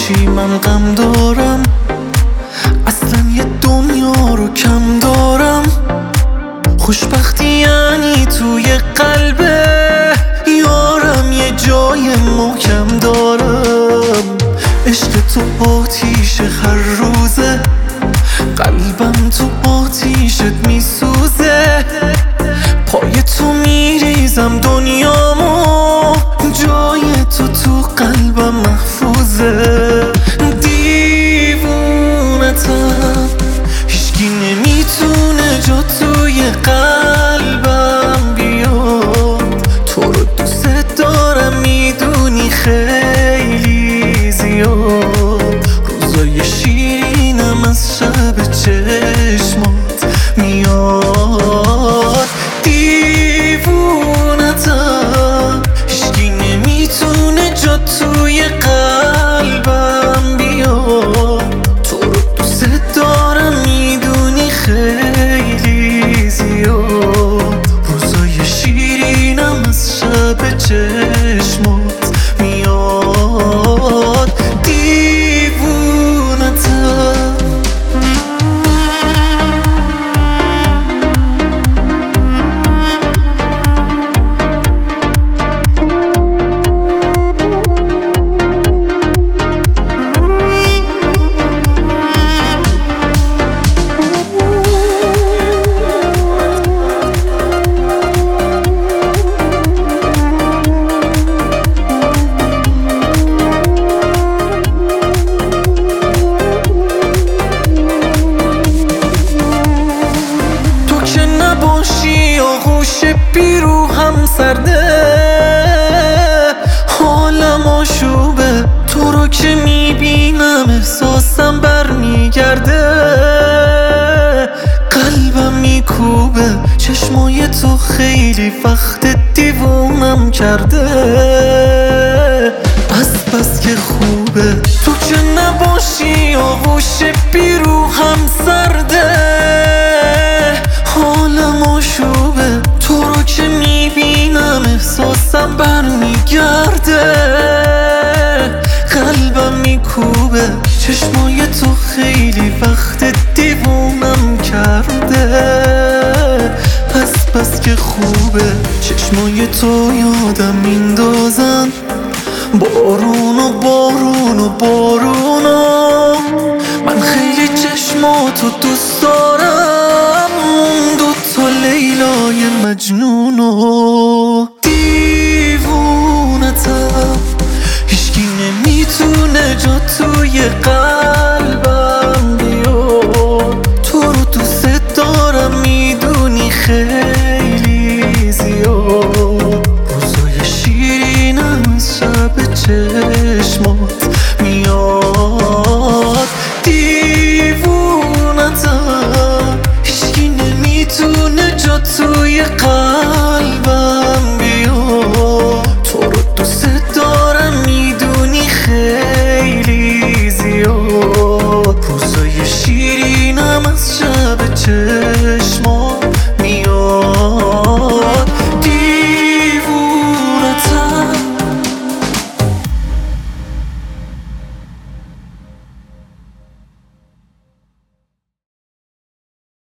باشی من غم دارم، اصلا یه دنیا رو کم دارم. خوشبختی یعنی توی قلبه یارم یه جای محکم دارم. عشق تو آتیش هر روزه، قلبم تو آتیشت میسوزه. پای تو میریزم دنیامو، جای تو قلبم محفوظه. دیوونتم هیچکی نمیتونه جا توی قلبم بیاد. تو رو دوست دارم میدونی خیلی زیاد. روزای شیرینم از شب چشمات میاد. دیوونتم هیچکی نمیتونه جا توی قلبم بیاد. تو رو دوست دارم میدونی خیلی زیاد. روزای شیرینم از شب چشمات میاد. دیوونتم آغوش پیرو هم سرده، حالم آشوبه. تو رو که میبینم احساسم برمیگرده. قلبم میکوبه چشمای تو خیلی وقت دیوونم کرده. از بس که خوبه تو که نباشی آغوش پیرو هم سرده. حالم آشوبه تو رو که میبینم احساسم برمیگرده. قلبم میکوبه چشمای تو خیلی وقت دیوونم کرده. پس که خوبه چشمای تو یادم میندازن بارون و بارون و بارون و من خیلی چشماتو دوست